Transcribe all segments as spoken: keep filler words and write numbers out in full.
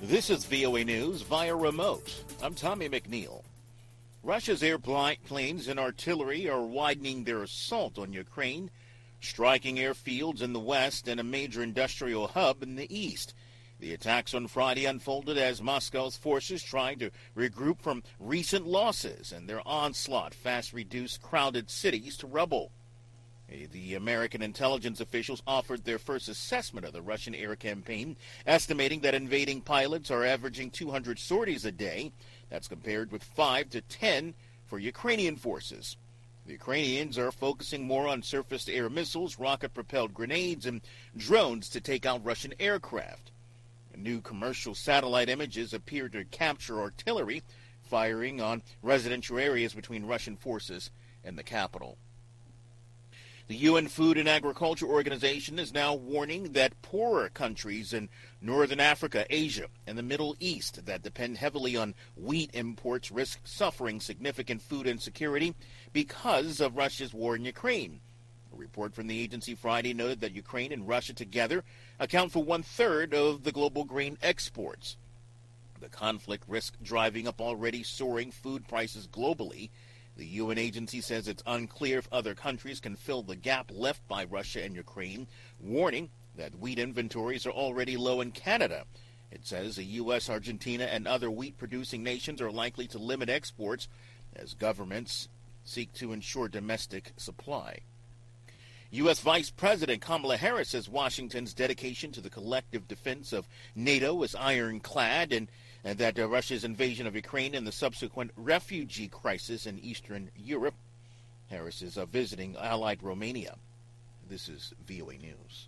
This is V O A News via remote. I'm Tommy McNeil. Russia's airplanes and artillery are widening their assault on Ukraine, striking airfields in the west and a major industrial hub in the east. The attacks on Friday unfolded as Moscow's forces tried to regroup from recent losses, and their onslaught fast reduced crowded cities to rubble. The American intelligence officials offered their first assessment of the Russian air campaign, estimating that invading pilots are averaging two hundred sorties a day. That's compared with five to ten for Ukrainian forces. The Ukrainians are focusing more on surface-to-air missiles, rocket-propelled grenades, and drones to take out Russian aircraft. New commercial satellite images appear to capture artillery firing on residential areas between Russian forces and the capital. The U N Food and Agriculture Organization is now warning that poorer countries in Northern Africa, Asia, and the Middle East that depend heavily on wheat imports risk suffering significant food insecurity because of Russia's war in Ukraine. A report from the agency Friday noted that Ukraine and Russia together account for one-third of the global grain exports. The conflict risks driving up already soaring food prices globally. The U N agency says it's unclear if other countries can fill the gap left by Russia and Ukraine, warning that wheat inventories are already low in Canada. It says the U S, Argentina, and other wheat-producing nations are likely to limit exports as governments seek to ensure domestic supply. U S. Vice President Kamala Harris says Washington's dedication to the collective defense of NATO is ironclad, and and that uh, Russia's invasion of Ukraine and the subsequent refugee crisis in Eastern Europe. Harris is uh, visiting allied Romania. This is V O A News.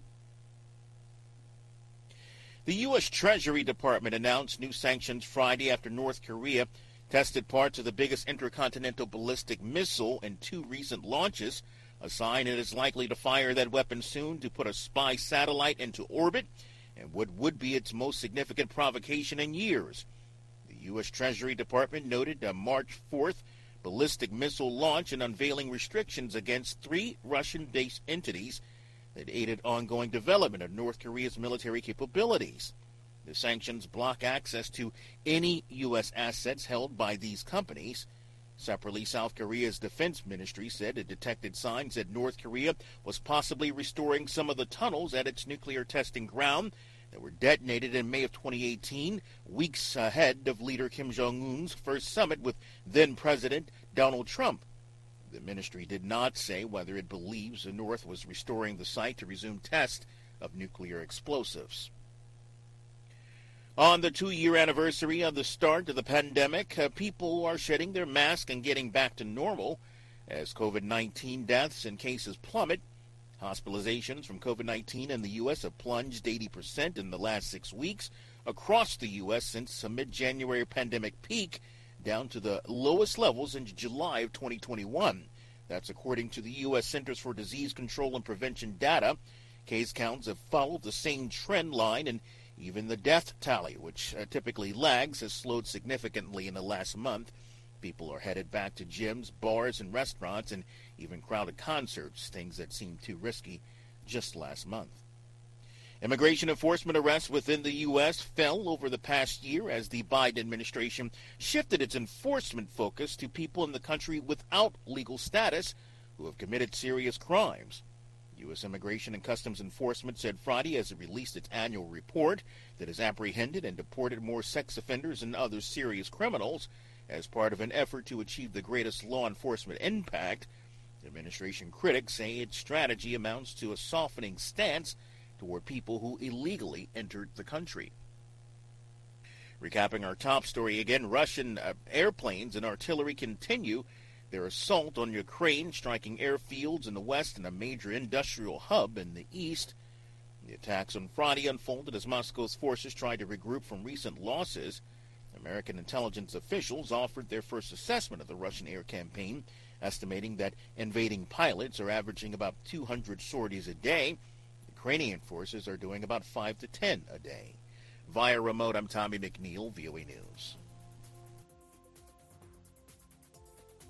The U S. Treasury Department announced new sanctions Friday after North Korea tested parts of the biggest intercontinental ballistic missile in two recent launches, a sign it is likely to fire that weapon soon to put a spy satellite into orbit, and what would be its most significant provocation in years. The U S. Treasury Department noted a March fourth ballistic missile launch and unveiling restrictions against three Russian-based entities that aided ongoing development of North Korea's military capabilities. The sanctions block access to any U S assets held by these companies. Separately, South Korea's defense ministry said it detected signs that North Korea was possibly restoring some of the tunnels at its nuclear testing ground that were detonated in May of twenty eighteen, weeks ahead of leader Kim Jong-un's first summit with then-President Donald Trump. The ministry did not say whether it believes the North was restoring the site to resume tests of nuclear explosives. On the two-year anniversary of the start of the pandemic, uh, people are shedding their masks and getting back to normal as COVID nineteen deaths and cases plummet. Hospitalizations from COVID nineteen in the U S have plunged eighty percent in the last six weeks across the U S since a mid-January pandemic peak, down to the lowest levels in July of twenty twenty-one. That's according to the U S. Centers for Disease Control and Prevention data. Case counts have followed the same trend line, and even the death tally, which uh, typically lags, has slowed significantly in the last month. People are headed back to gyms, bars, and restaurants, and even crowded concerts, things that seemed too risky just last month. Immigration enforcement arrests within the U S fell over the past year as the Biden administration shifted its enforcement focus to people in the country without legal status who have committed serious crimes. U S. Immigration and Customs Enforcement said Friday as it released its annual report that has apprehended and deported more sex offenders and other serious criminals as part of an effort to achieve the greatest law enforcement impact. Administration critics say its strategy amounts to a softening stance toward people who illegally entered the country. Recapping our top story again, Russian uh, airplanes and artillery continue their assault on Ukraine, striking airfields in the west and a major industrial hub in the east. The attacks on Friday unfolded as Moscow's forces tried to regroup from recent losses. American intelligence officials offered their first assessment of the Russian air campaign, estimating that invading pilots are averaging about two hundred sorties a day. Ukrainian forces are doing about five to ten a day. Via remote, I'm Tommy McNeil, V O A News.